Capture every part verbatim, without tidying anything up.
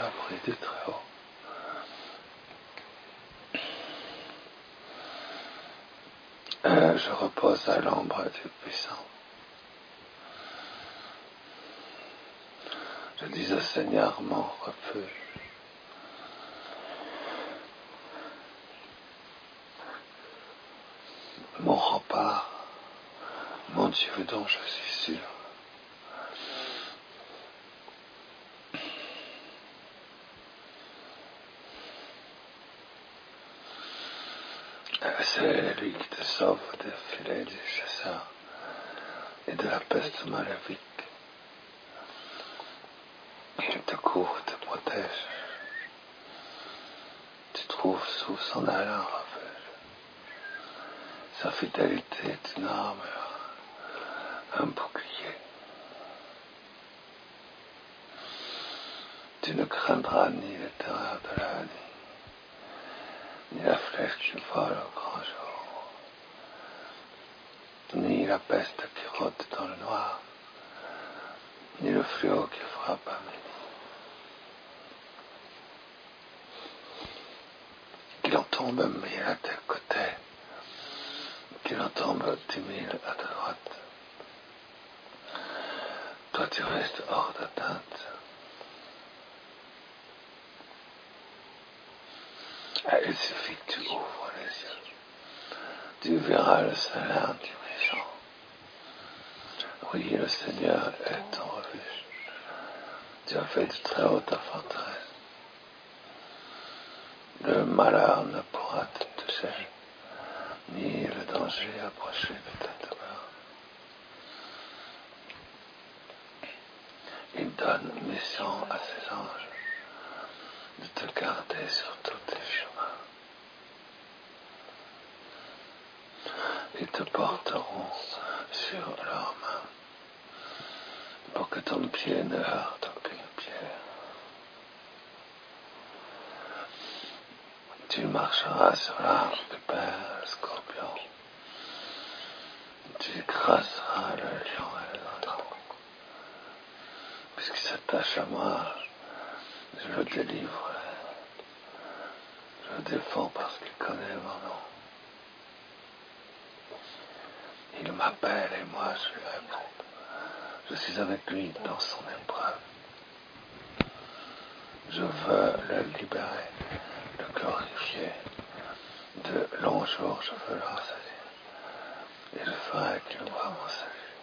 l'abri du Très-Haut. Euh, je repose à l'ombre du Puissant. Je dis au Seigneur mon refuge. Mon rempart, mon Dieu dont je suis sûr. C'est lui qui te sauve des filets du chasseur et de la peste maléfique. Il te couvre, te protège. Tu trouves sous son aile un refuge. Sa fidélité est une armure, un bouclier. Tu ne craindras ni les terreurs de la nuit, ni la flèche qui vole au grand jour, ni la peste qui rôde dans le noir, ni le fléau qui frappe à midi. Qu'il en tombe mille à tes côtés, qu'il en tombe dix mille à ta droite. Toi tu restes hors d'atteinte. Il suffit que tu ouvres les yeux. Tu verras le salaire du méchant. Oui, le Seigneur est ton refuge. Tu as fait du Très-Haut ta forteresse. Le malheur ne pourra te toucher, ni le danger approcher de ta demeure. Il donne mission à ses anges de te garder sur tous tes chemins. Ils te porteront sur leurs mains pour que ton pied ne heurte aucune pierre. Tu marcheras sur l'arbre du Père, le scorpion. Tu écraseras le lion et le dragon. Puisqu'il s'attache à moi, je le délivrerai. Je le défends parce qu'il connaît mon nom. Il m'appelle et moi je lui réponds. Je suis avec lui dans son épreuve. Je veux le libérer, le glorifier. De longs jours je veux le rassasier. Et je ferai qu'il voie mon salut.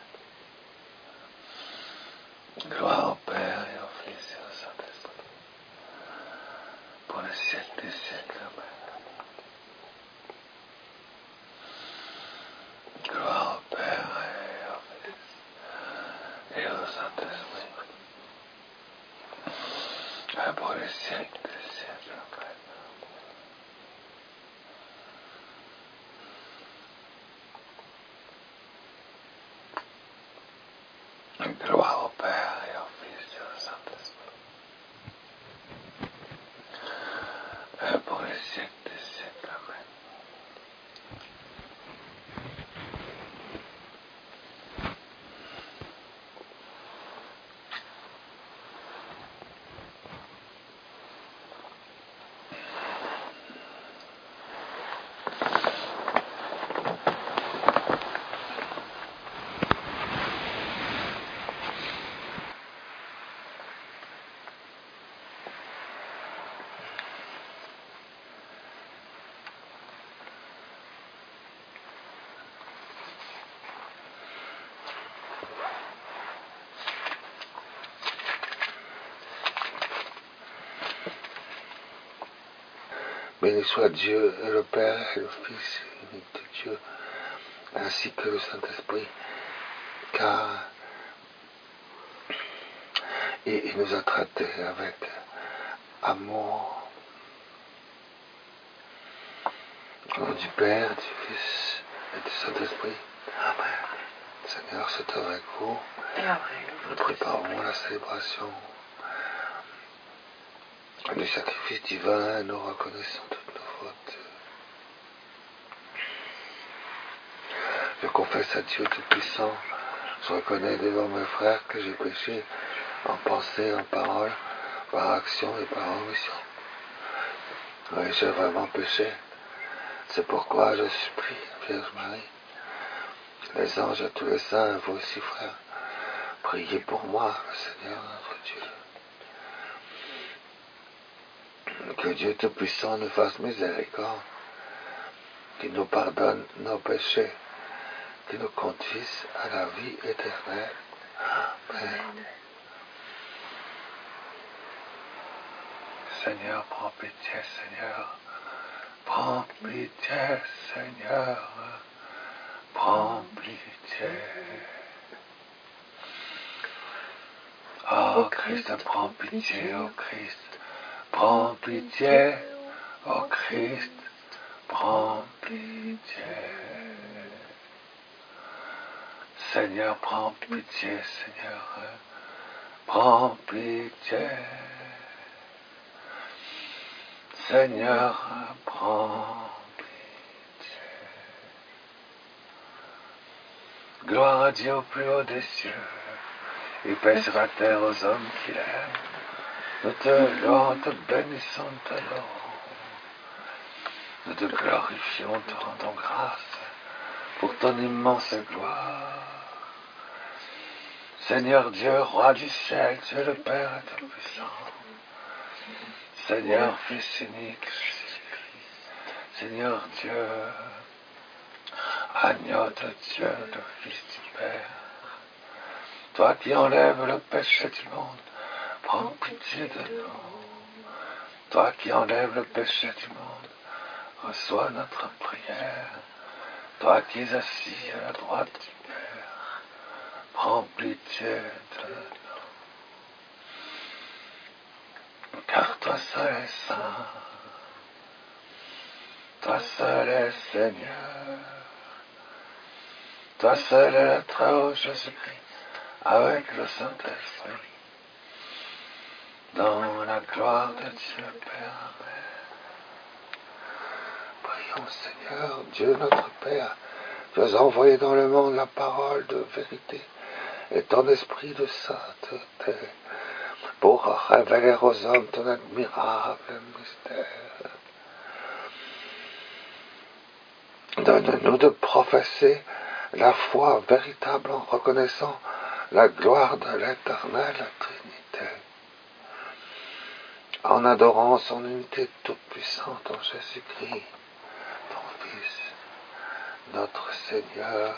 Gloire au Père et au Fils et au Saint-Esprit. Pour les siècles des siècles. Amen. Gloire au Père et au Fils et au Saint-Esprit. Pour les siècles des siècles. Amen. Gloire au Père et au Fils et au Saint-Esprit. Pour les siècles des siècles. Amen. Béni soit Dieu, le Père et le Fils unique de Dieu, ainsi que le Saint-Esprit, car il nous a traités avec amour. Au nom du Père, du Fils et du Saint-Esprit. Amen. Seigneur, c'est avec vous. Nous préparons la célébration du sacrifice divin et nous reconnaissons toutes nos fautes. Je confesse à Dieu Tout-Puissant, je reconnais devant mes frères que j'ai péché en pensée, en parole, par action et par omission. Oui, j'ai vraiment péché. C'est pourquoi je supplie, Vierge Marie, les anges et tous les saints, vous aussi, frères, priez pour moi, le Seigneur notre Dieu. Que Dieu Tout-Puissant nous fasse miséricorde, qu'il nous pardonne nos péchés, qu'il nous conduise à la vie éternelle. Amen. Seigneur, prends pitié, Seigneur. Prends pitié, Seigneur. Prends pitié. Oh Christ, prends pitié, oh Christ. Prends pitié, oh Christ. Prends pitié. Seigneur, prends pitié, Seigneur. Prends pitié. Seigneur, prends pitié. Gloire à Dieu au plus haut des cieux, et paix sur la terre aux hommes qu'il aime. Nous te louons, te bénissons, te louons. Nous te glorifions, te rendons grâce pour ton immense gloire. Seigneur Dieu, roi du ciel, Dieu le Père Tout-Puissant. Seigneur, Fils unique, Jésus-Christ. Seigneur Dieu, agneau de Dieu, le Fils du Père. Toi qui enlèves le péché du monde, prends pitié de nous. Toi qui enlèves le péché du monde, reçois notre prière. Toi qui es assis à la droite du Père, prends pitié de nous. Car toi seul es saint, toi seul es Seigneur, toi seul est le Très-Haut Jésus-Christ, avec le Saint-Esprit, dans la gloire de Dieu Père. Amen. Prions Seigneur, Dieu notre Père, tu as envoyé dans le monde la parole de vérité et ton esprit de sainteté pour révéler aux hommes ton admirable mystère. Donne-nous de professer la foi véritable en reconnaissant la gloire de l'éternelle Trinité, en adorant son unité toute puissante en Jésus-Christ, ton Fils, notre Seigneur.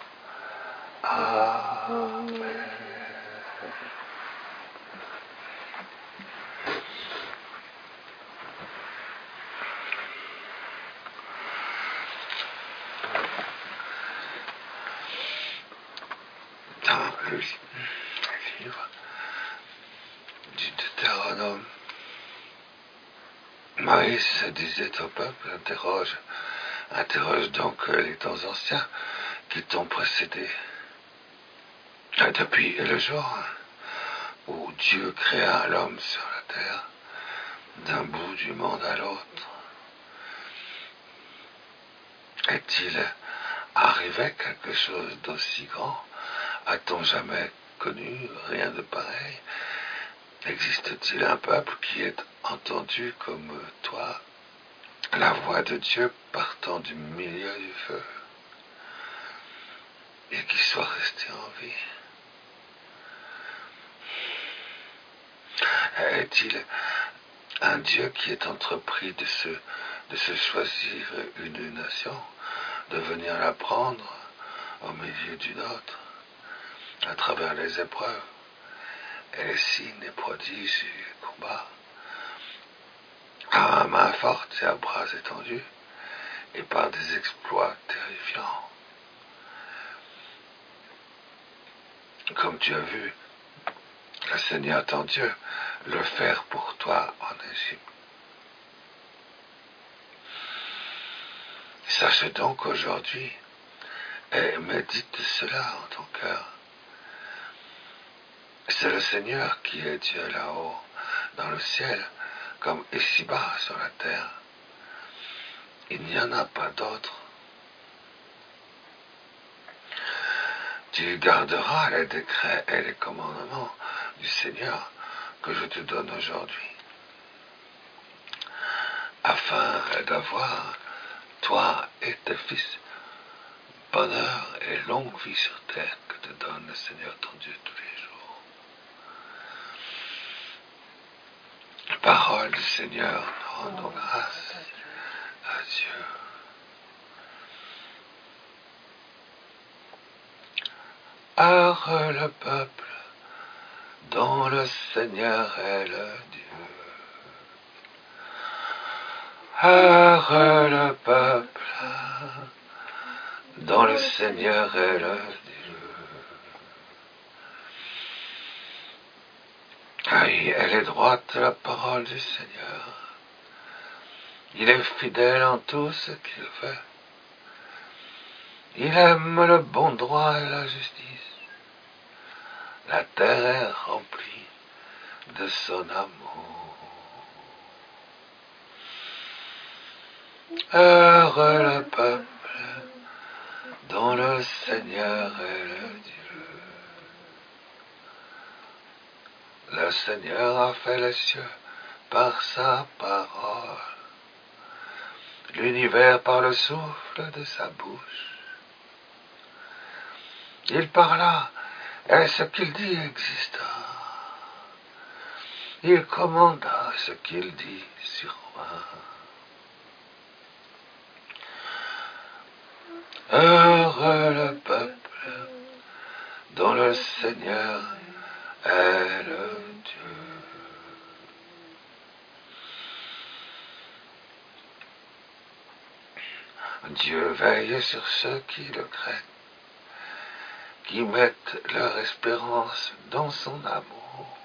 Amen. Dans le livre du Deutéronome, Moïse disait au peuple, interroge, interroge donc les temps anciens qui t'ont précédé. Depuis le jour où Dieu créa l'homme sur la terre, d'un bout du monde à l'autre, est-il arrivé quelque chose d'aussi grand? A-t-on jamais connu rien de pareil? Existe-t-il un peuple qui ait entendu comme toi la voix de Dieu partant du milieu du feu et qui soit resté en vie? Est-il un Dieu qui est entrepris de se, de se choisir une nation, de venir la prendre au milieu d'une autre, à travers les épreuves, et les signes, les prodiges et les combats, à main forte et à bras étendus, et par des exploits terrifiants, comme tu as vu le Seigneur ton Dieu le faire pour toi en Égypte. Sache donc aujourd'hui, et médite cela en ton cœur. C'est le Seigneur qui est Dieu là-haut, dans le ciel, comme ici-bas sur la terre. Il n'y en a pas d'autre. Tu garderas les décrets et les commandements du Seigneur, que je te donne aujourd'hui, afin d'avoir, toi et tes fils, bonheur et longue vie sur terre que te donne le Seigneur ton Dieu tous les jours. Parole du Seigneur, nous rendons grâce à Dieu. Heureux le peuple dont le Seigneur est le Dieu. Heureux le peuple dont le Seigneur est le Dieu. Oui, elle est droite la parole du Seigneur. Il est fidèle en tout ce qu'il fait. Il aime le bon droit et la justice. La terre est remplie de son amour. Heureux le peuple dont le Seigneur est le Dieu. Le Seigneur a fait les cieux par sa parole, l'univers par le souffle de sa bouche. Il parla, et ce qu'il dit exista. Il commanda, ce qu'il dit survint. Heureux le peuple dont le Seigneur est le Dieu. Dieu veille sur ceux qui le craignent, qui mettent leur espérance dans son amour,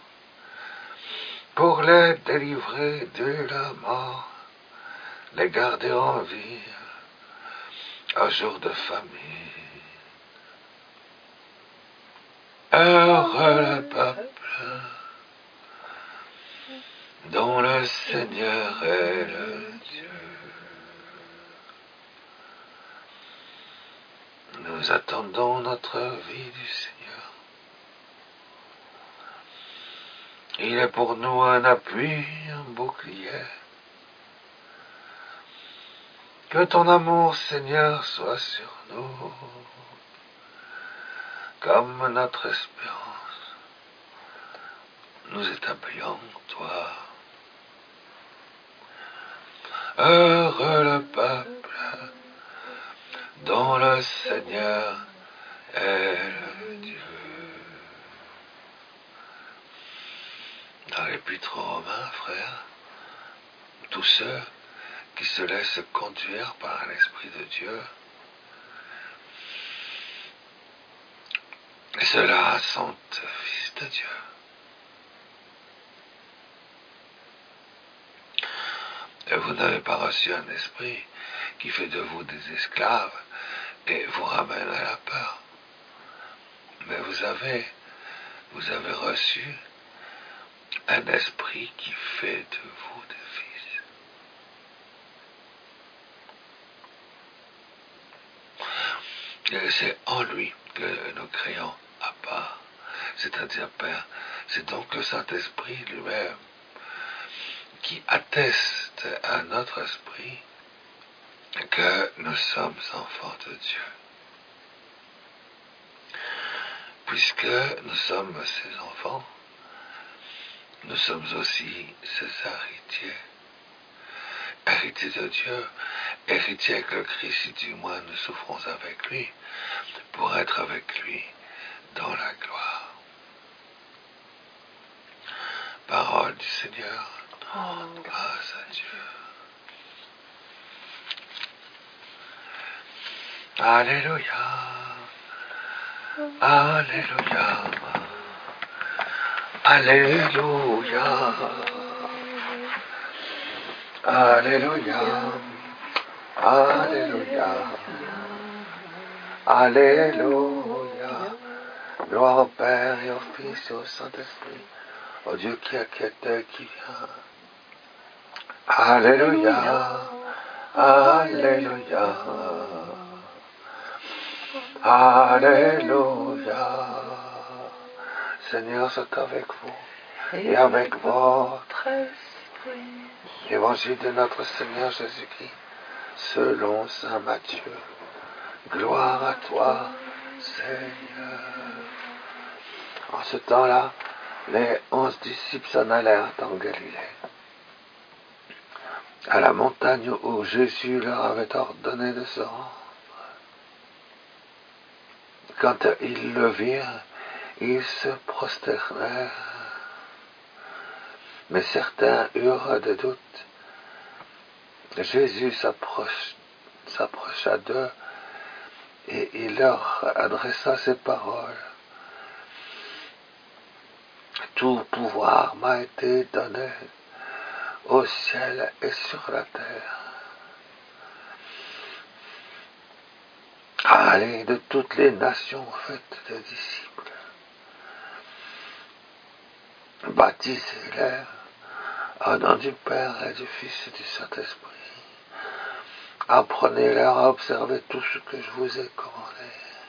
pour les délivrer de la mort, les garder en vie un jour de famille. Heureux le peuple dont le Seigneur est le Dieu. Nous attendons notre vie du Seigneur. Il est pour nous un appui, un bouclier. Que ton amour, Seigneur, soit sur nous, comme notre espérance. Nous établions toi. Heureux le peuple dont le Seigneur est le Dieu. Dans l'Épître aux Romains, frères, tous ceux qui se laissent conduire par l'Esprit de Dieu, et ceux-là sont fils de Dieu. Et vous n'avez pas reçu un esprit qui fait de vous des esclaves et vous ramène à la peur. Mais vous avez, vous avez reçu un esprit qui fait de vous des fils. Et c'est en lui que nous créons à part, c'est-à-dire Père. C'est donc le Saint-Esprit lui-même qui atteste à notre esprit que nous sommes enfants de Dieu. Puisque nous sommes ses enfants, nous sommes aussi ses héritiers. Héritiers de Dieu, héritiers avec le Christ, si du moins nous souffrons avec lui, pour être avec lui dans la gloire. Parole du Seigneur, rende grâce à Dieu. Alléluia, Alléluia, Alléluia, Alléluia, Alléluia, Alléluia. Gloire au Père et au Fils et au Saint-Esprit, au Dieu qui inquiète et qui vient. Alléluia, Alléluia, Alléluia. Seigneur, soit avec vous et avec votre esprit. Évangile de notre Seigneur Jésus-Christ, selon saint Matthieu. Gloire à toi, Seigneur. En ce temps-là, les onze disciples s'en allèrent en Galilée, à la montagne où Jésus leur avait ordonné de se rendre. Quand ils le virent, ils se prosternèrent. Mais certains eurent des doutes. Jésus s'approche, s'approcha d'eux et il leur adressa ces paroles. Tout pouvoir m'a été donné au ciel et sur la terre. Allez de toutes les nations, faites des disciples. Baptisez-les au nom du Père et du Fils et du Saint-Esprit. Apprenez-leur à observer tout ce que je vous ai commandé.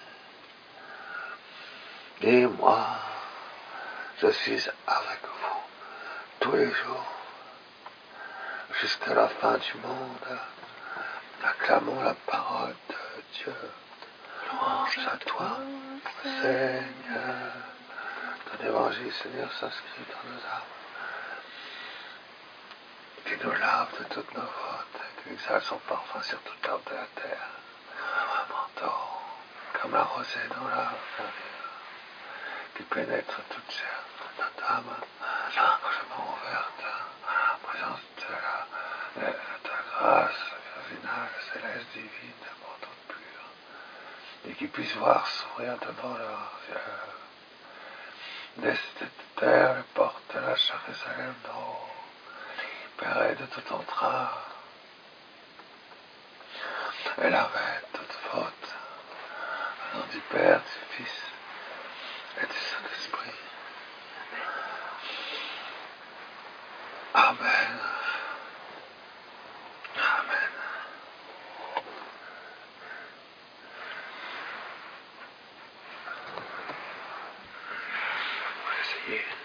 Et moi, je suis avec vous tous les jours, jusqu'à la fin du monde. Acclamons la parole de Dieu. Louange à toi, Seigneur. Ton évangile, Seigneur, s'inscrit dans nos âmes. Tu nous laves de toutes nos fautes, et tu exhales son parfum sur toute l'arbre de la terre. Un manteau, comme la rosée dans la verdure, qui pénètre toute chair, notre âme, largement ouverte, à la présence de la, de ta grâce virginale, céleste, divine, abondante, pure, et qui puisse voir sourire devant leurs yeux. Laisse cette terre les portes de la Jérusalem d'en haut, libérée de toute entrave, et lavée de toute faute, au nom du Père, du Fils et du Saint-Esprit. Amen. Amen. On va essayer.